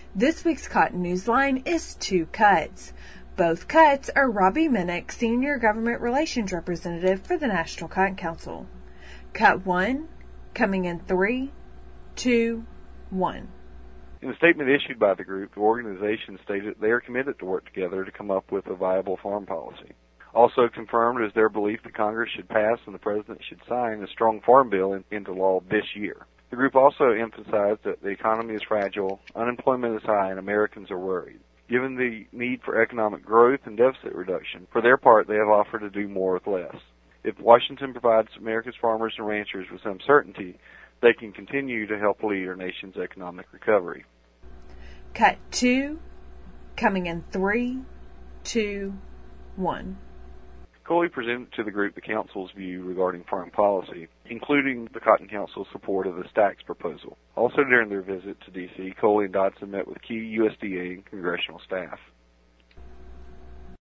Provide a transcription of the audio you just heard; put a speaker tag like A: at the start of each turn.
A: This week's Cotton Newsline is two cuts. Both cuts are Robbie Minnick, Senior Government Relations Representative for the National Cotton Council. Cut 1, coming in 3, 2, 1.
B: In a statement issued by the group, the organization stated they are committed to work together to come up with a viable farm policy. Also confirmed is their belief that Congress should pass and the President should sign a strong farm bill into law this year. The group also emphasized that the economy is fragile, unemployment is high, and Americans are worried. Given the need for economic growth and deficit reduction, for their part they have offered to do more with less. If Washington provides America's farmers and ranchers with some certainty, they can continue to help lead our nation's economic recovery.
A: Cut 2, coming in 3, 2, 1.
B: Coley presented to the group the Council's view regarding farm policy, including the Cotton Council's support of the Stacks proposal. Also during their visit to D.C., Coley and Dodson met with key USDA and congressional staff.